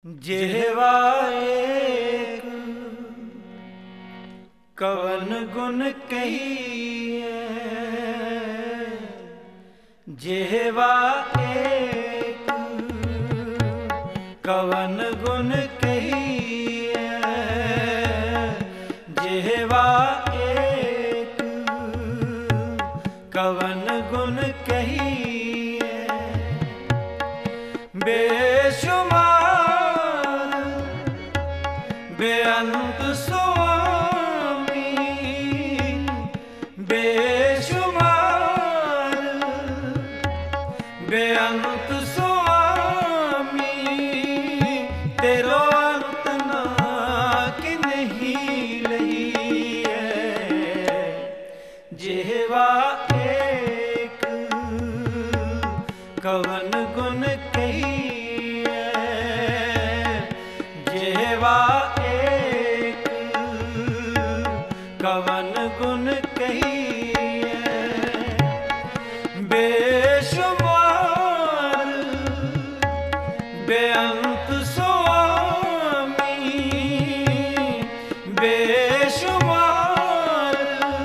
जेहवा एक कवन गुण कहिए, जेहवा एक कवन गुण कहिए, जेहवा एक कवन गुण कहिए। बेशुमार बेअंत स्वामी, बेशुमार बेअंत स्वामी, तेरो अंत ना कि नहीं लही है। जेहवा एक कवन गुण कहिए, जेहवा एक कवन गुण कहिए। बेशुमार बेअंत स्वामी, बेशुमार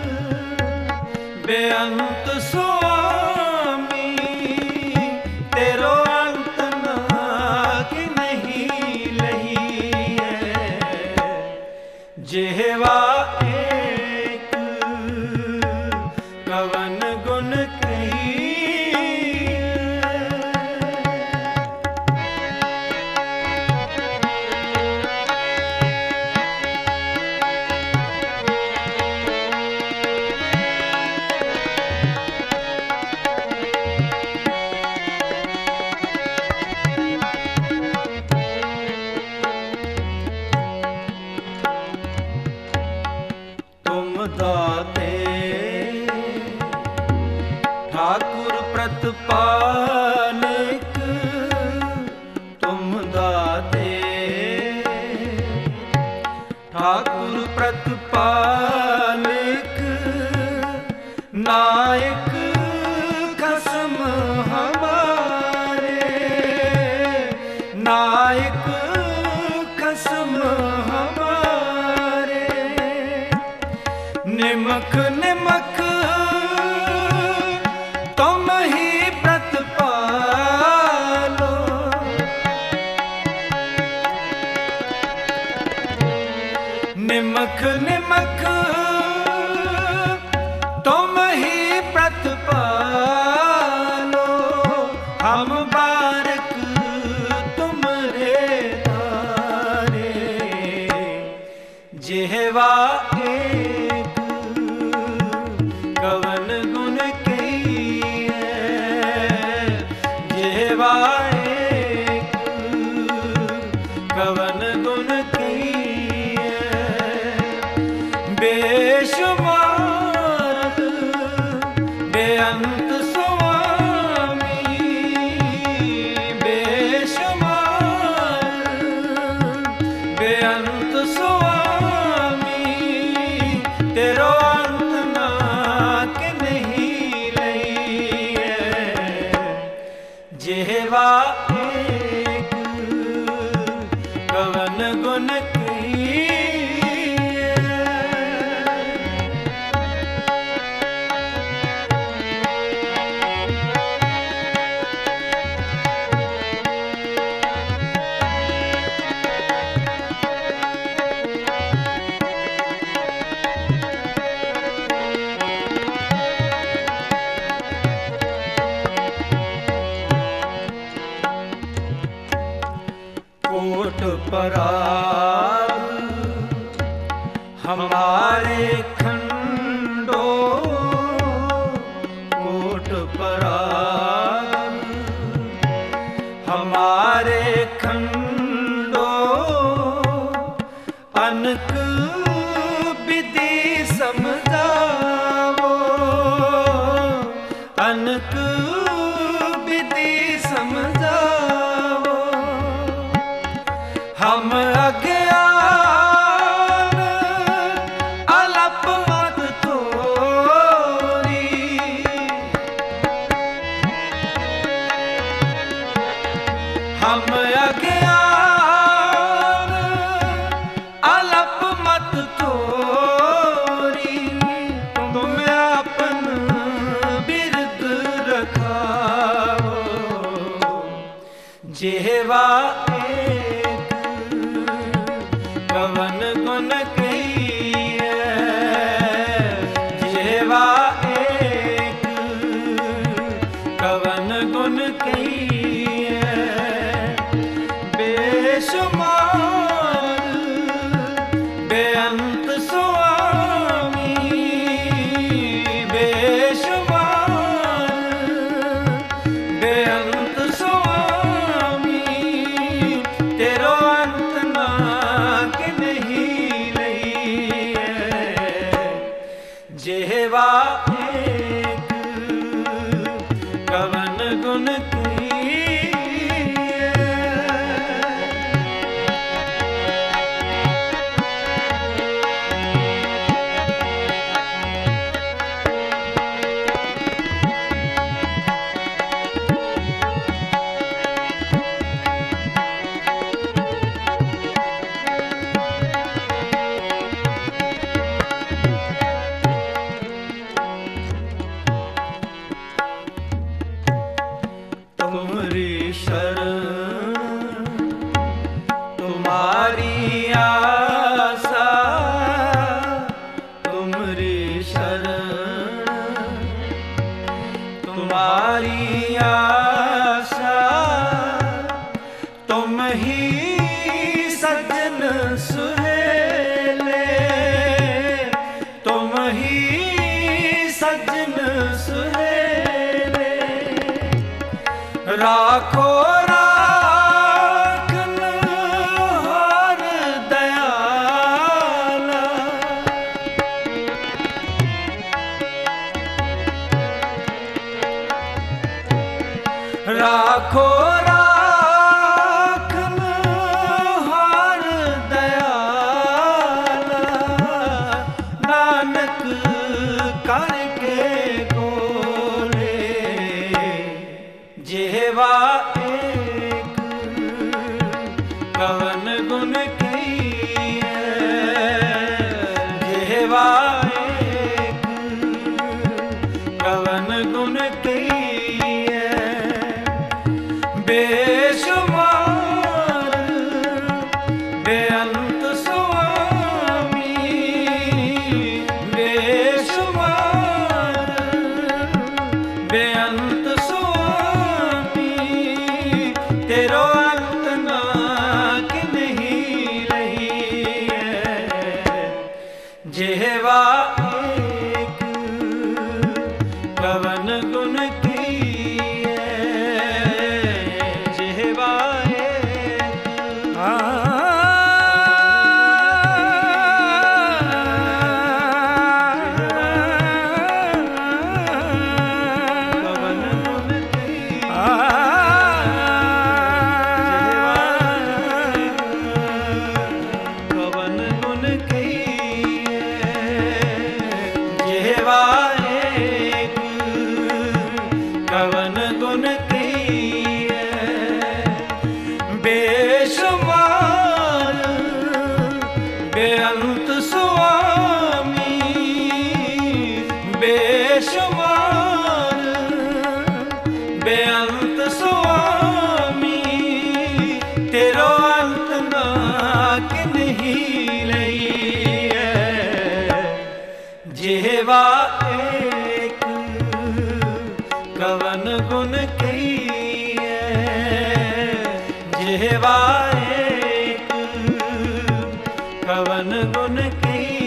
बेअंत स्वामी, तेरो अंत ना कि नहीं लही है। जेहवा एक कवन गुण कहिए। तुम दाते ठाकुर प्रतिपालक, तुम दाते ठाकुर प्रतिपालक, नायक खसम हमारे, नायक खसम हमारे। निमक निमक तुम ही प्रतिपालो, निमक निमक तुम ही प्रतिपालो। हम बारक तुमरे तारे, जेहवा एक कवन गुण कहिए, जेहवा एक कवन गुण कहिए। बेशुमार बेअंत स्वामी, बेशुमार बेअंत स्वामी, तेरो अंत ना कि नहीं लही है। जेहवा एक कवन गुण कहिए। कोट पराग हमारे खंडो, कोट पराग हमारे खंडो। अनक विधि समझावो, अनक विधि समझावो। हम अज्ञान अलप मत तोरी, हम अज्ञान जेवा एक कवन गुण कहिए, जेवा एक कवन गुण कहिए। बेशुमार बेअंत स्वामी, बेशुमार बेअंत स्वामी, तेरो अंत ना के नहीं लईए। जेवा एक कवन गुण कहिए। तुम्हारी शरण तुम्हारी आशा, तुम्हारी शरण तुम्हारी आशा। तुम ही सज्जन सुहेले, तुम ही सज्जन सुहेले। राखो राखन हार दयाला, राखो राखन हार दयाला। नानक करके गोले, जेवा एक कवन गुण कहिए। जेवा एक कवन गुण कहिए। बेशुमार बेअंत स्वामी, बेशुमार बेअंत स्वामी, तेरो अंत ना के नहीं लईए। जेवा एक कवन गुण कहिए। जेवा कवन गुण कहिए। बेशुमार बेअंत स्वामी, बेशुमार बेअंत स्वामी, तेरो अंत ना के नहीं लईए। जेवा एक कवन गुण कहिए। जेवा एक कवन गुण कहिए।